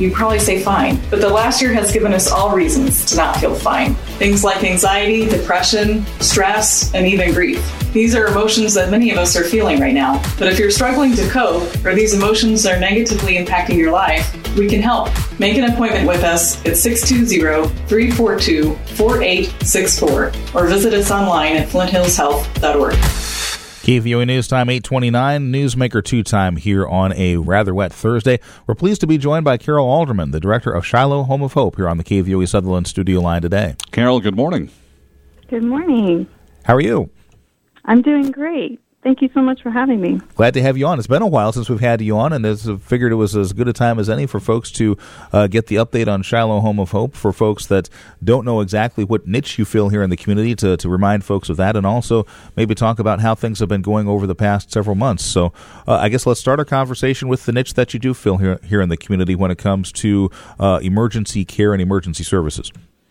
you'd probably say fine. But the last year has given us all reasons to not feel fine. Things like anxiety, depression, stress, and even grief. These are emotions that many of us are feeling right now. But if you're struggling to cope, or these emotions are negatively impacting your life, we can help. Make an appointment with us at 620-342-4864 or visit us online at flinthillshealth.org. KVOA News Time 8:29, Newsmaker 2 time here on a rather wet Thursday. We're pleased to be joined by Carol Alderman, the director of Shiloh Home of Hope, here on the KVOA Sutherland studio line today. Carol, good morning. Good morning. How are you? I'm doing great. Thank you so much for having me. Glad to have you on. It's been a while since we've had you on, and I figured it was as good a time as any for folks to get the update on Shiloh Home of Hope, for folks that don't know exactly what niche you fill here in the community, to remind folks of that, and also maybe talk about how things have been going over the past several months. So I guess let's start our conversation with the niche that you do fill here in the community when it comes to emergency care and emergency services.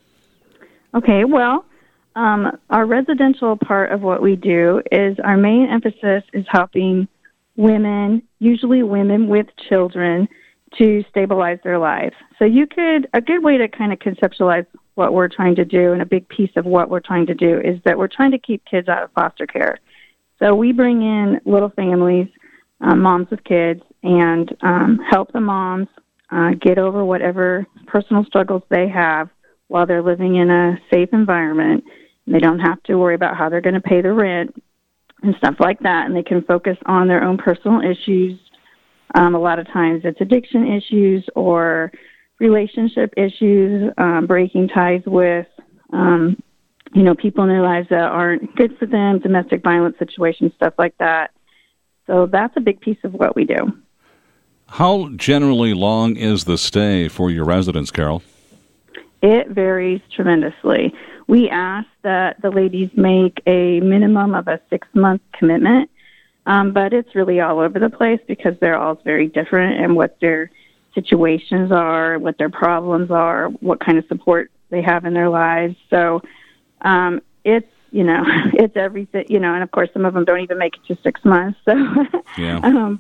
Okay, well, our residential part of what we do is our main emphasis is helping women, usually women with children, to stabilize their lives. So a good way to kind of conceptualize what we're trying to do, and a big piece of what we're trying to do, is that we're trying to keep kids out of foster care. So we bring in little families, moms with kids, and help the moms get over whatever personal struggles they have while they're living in a safe environment. They don't have to worry about how they're going to pay the rent and stuff like that, and they can focus on their own personal issues. A lot of times it's addiction issues or relationship issues, breaking ties with, people in their lives that aren't good for them, domestic violence situations, stuff like that. So that's a big piece of what we do. How generally long is the stay for your residents, Carol? It varies tremendously. We ask that the ladies make a minimum of a 6-month commitment, but it's really all over the place because they're all very different and what their situations are, what their problems are, what kind of support they have in their lives. So it's everything, and of course some of them don't even make it to 6 months. So, yeah.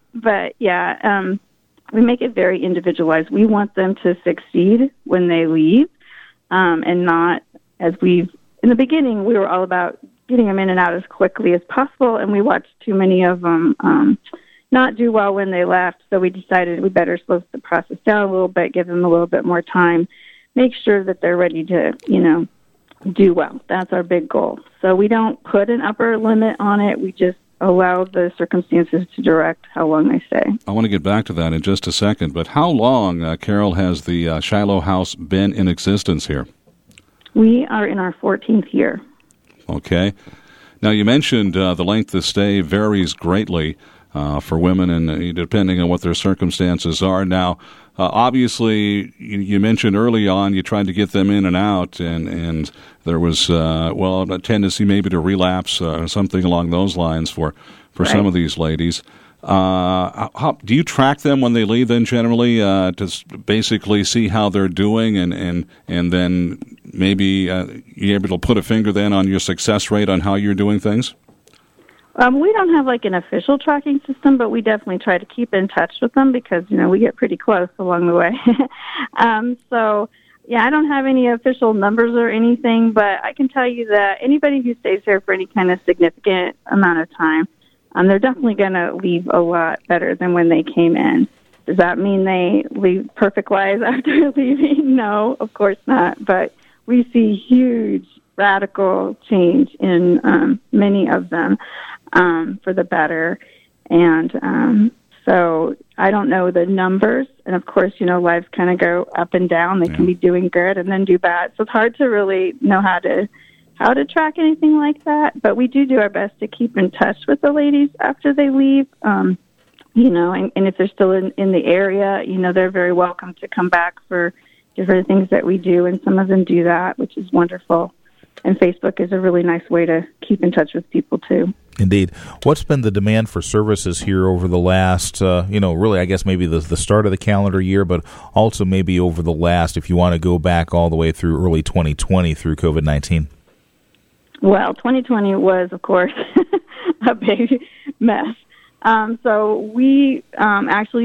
We make it very individualized. We want them to succeed when they leave, and not, as in the beginning, we were all about getting them in and out as quickly as possible, and we watched too many of them not do well when they left, so we decided we better slow the process down a little bit, give them a little bit more time, make sure that they're ready to, do well. That's our big goal. So we don't put an upper limit on it. We just allow the circumstances to direct how long they stay. I want to get back to that in just a second, but how long, Carol, has the Shiloh House been in existence here? We are in our 14th year. Okay. Now, you mentioned the length of stay varies greatly for women, and depending on what their circumstances are. Now, obviously, you mentioned early on you tried to get them in and out, and there was, a tendency maybe to relapse, something along those lines for right. Some of these ladies. How, do you track them when they leave then generally to basically see how they're doing and then maybe you're able to put a finger then on your success rate on how you're doing things? We don't have like an official tracking system, but we definitely try to keep in touch with them because, we get pretty close along the way. I don't have any official numbers or anything, but I can tell you that anybody who stays here for any kind of significant amount of time, they're definitely going to leave a lot better than when they came in. Does that mean they leave perfect lives after leaving? No, of course not. But we see huge radical change in many of them for the better. And so I don't know the numbers. And, of course, lives kind of go up and down. They can be doing good and then do bad. So it's hard to really know how to track anything like that. But we do our best to keep in touch with the ladies after they leave. And if they're still in the area, they're very welcome to come back for different things that we do. And some of them do that, which is wonderful. And Facebook is a really nice way to keep in touch with people, too. Indeed. What's been the demand for services here over the last, really, I guess maybe the start of the calendar year, but also maybe over the last, if you want to go back all the way through early 2020 through COVID-19? Well, 2020 was, of course, a big mess. So we actually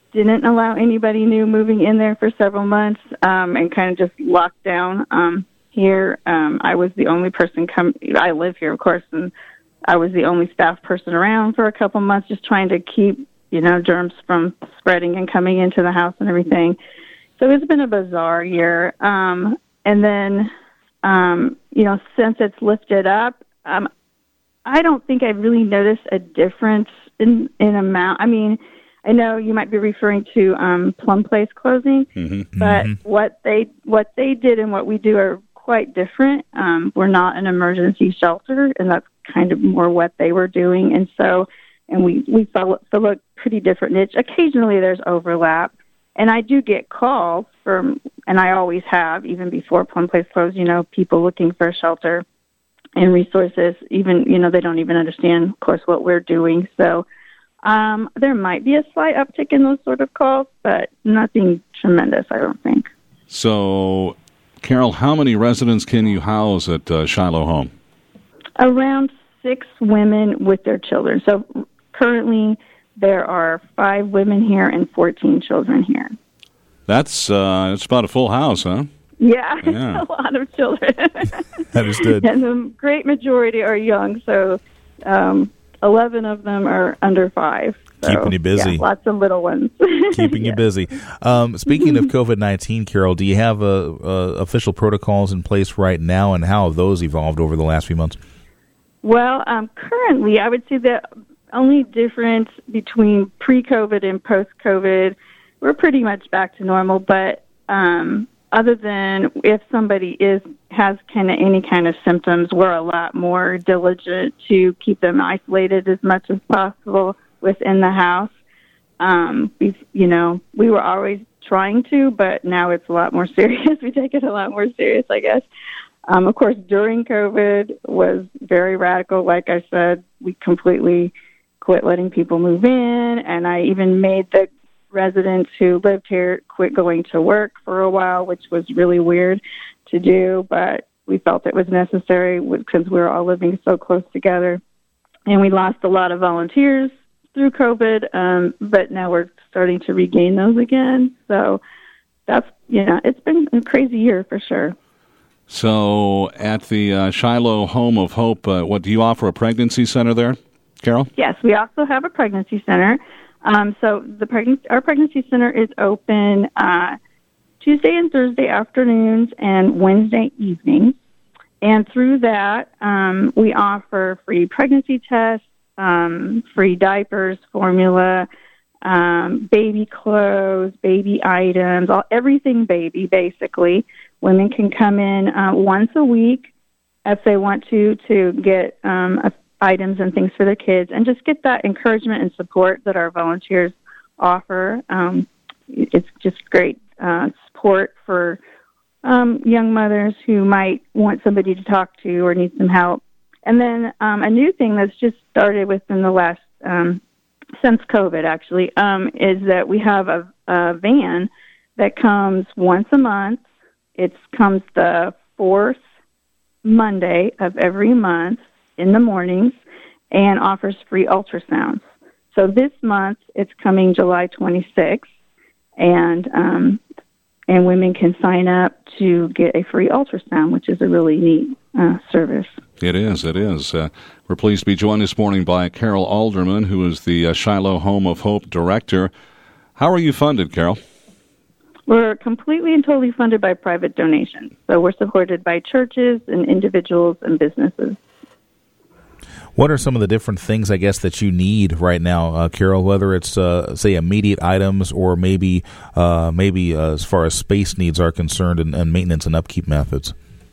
didn't allow anybody new moving in there for several months, and kind of just locked down here. I was the only person I live here, of course, and I was the only staff person around for a couple months, just trying to keep, germs from spreading and coming into the house and everything. So it's been a bizarre year. And then, since it's lifted up, I don't think I've really noticed a difference in amount. I mean, I know you might be referring to Plum Place closing, but what they did and what we do are quite different. We're not an emergency shelter, and that's kind of more what they were doing. And we follow a pretty different niche. Occasionally there's overlap, and I do get calls from, and I always have, even before Plum Place closed, people looking for a shelter and resources. Even, they don't even understand, of course, what we're doing. So there might be a slight uptick in those sort of calls, but nothing tremendous, I don't think. So, Carol, how many residents can you house at Shiloh Home? Around 6 women with their children. So currently there are 5 women here and 14 children here. That's it's about a full house, huh? Yeah. A lot of children. That is good. And the great majority are young, so 11 of them are under 5. So, keeping you busy. Yeah, lots of little ones. Keeping you busy. Speaking of COVID-19, Carol, do you have official protocols in place right now, and how have those evolved over the last few months? Well, currently, I would say the only difference between pre-COVID and post-COVID, we're pretty much back to normal, but other than if somebody has kind of any kind of symptoms, we're a lot more diligent to keep them isolated as much as possible within the house. We were always trying to, but now it's a lot more serious. We take it a lot more serious, I guess. Of course, during COVID was very radical. Like I said, we completely quit letting people move in, and I even made the residents who lived here quit going to work for a while, which was really weird to do, but we felt it was necessary because we were all living so close together. And we lost a lot of volunteers through COVID, but now we're starting to regain those again. So that's, it's been a crazy year for sure. So at the Shiloh Home of Hope, what do you offer, a pregnancy center there, Carol? Yes, we also have a pregnancy center. So our pregnancy center is open Tuesday and Thursday afternoons and Wednesday evenings. And through that, we offer free pregnancy tests, free diapers, formula, baby clothes, baby items, everything baby, basically. Women can come in once a week if they want to get items and things for their kids, and just get that encouragement and support that our volunteers offer. It's just great support for young mothers who might want somebody to talk to or need some help. And then a new thing that's just started within the last, since COVID actually, is that we have a van that comes once a month. It comes the 4th Monday of every month in the mornings and offers free ultrasounds. So this month it's coming July 26th, and women can sign up to get a free ultrasound, which is a really neat service. It is. We're pleased to be joined this morning by Carol Alderman, who is the Shiloh Home of Hope Director. How are you funded, Carol? We're completely and totally funded by private donations. So we're supported by churches and individuals and businesses. What are some of the different things, I guess, that you need right now, Carol, whether it's, say, immediate items or maybe as far as space needs are concerned and maintenance and upkeep methods?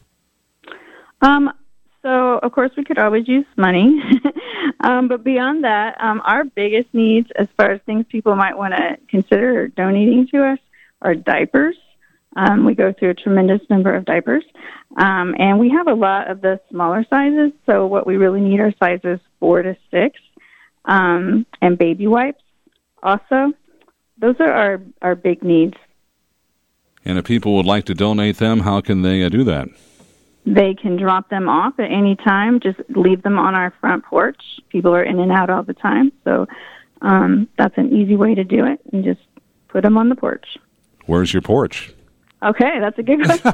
So, of course, we could always use money. But beyond that, our biggest needs as far as things people might want to consider donating to us are diapers. We go through a tremendous number of diapers. And we have a lot of the smaller sizes, so what we really need are sizes 4 to 6, and baby wipes also. Those are our big needs. And if people would like to donate them, how can they do that? They can drop them off at any time. Just leave them on our front porch. People are in and out all the time, so that's an easy way to do it. And just put them on the porch. Where's your porch? Okay, that's a good question.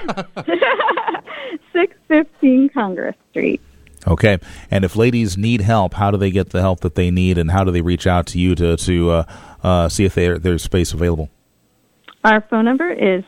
615 Congress Street. Okay, and if ladies need help, how do they get the help that they need, and how do they reach out to you to see if there's space available? Our phone number is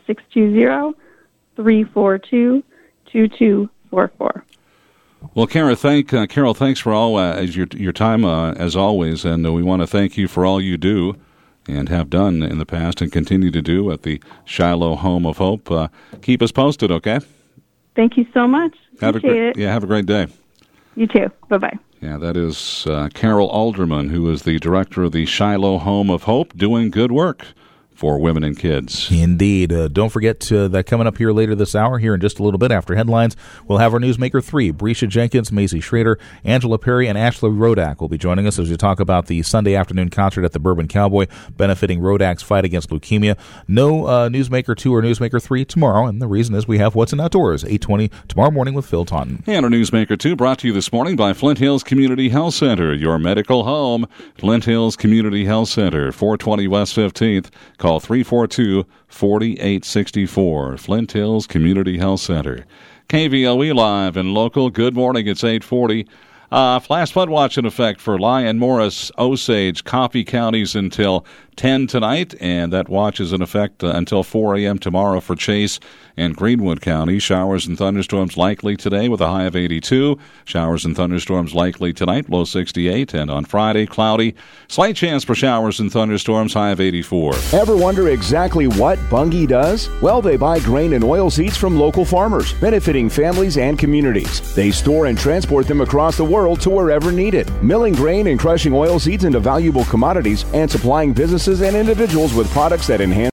620-342-2244. Well, Carol, thanks for all your time as always, and we want to thank you for all you do and have done in the past and continue to do at the Shiloh Home of Hope. Keep us posted, okay? Thank you so much. Appreciate it. Yeah, have a great day. You too. Bye-bye. Yeah, that is Carol Alderman, who is the director of the Shiloh Home of Hope, doing good work for women and kids. Indeed. Don't forget that coming up here later this hour, here in just a little bit after headlines, we'll have our Newsmaker 3. Brescia Jenkins, Maisie Schrader, Angela Perry, and Ashley Rodak will be joining us as we talk about the Sunday afternoon concert at the Bourbon Cowboy benefiting Rodak's fight against leukemia. No Newsmaker 2 or Newsmaker 3 tomorrow, and the reason is we have What's in Outdoors, 8:20 tomorrow morning with Phil Taunton. And our Newsmaker 2 brought to you this morning by Flint Hills Community Health Center, your medical home. Flint Hills Community Health Center, 420 West 15th. Call 342-4864. Flint Hills Community Health Center. KVOE Live and Local. Good morning. It's 8:40. Flash flood watch in effect for Lyon, Morris, Osage, Coffee counties until 10 tonight, and that watch is in effect until 4 a.m. tomorrow for Chase and Greenwood County. Showers and thunderstorms likely today with a high of 82. Showers and thunderstorms likely tonight, low 68. And on Friday, cloudy. Slight chance for showers and thunderstorms, high of 84. Ever wonder exactly what Bunge does? Well, they buy grain and oilseeds from local farmers, benefiting families and communities. They store and transport them across the world to wherever needed, milling grain and crushing oilseeds into valuable commodities and supplying businesses and individuals with products that enhance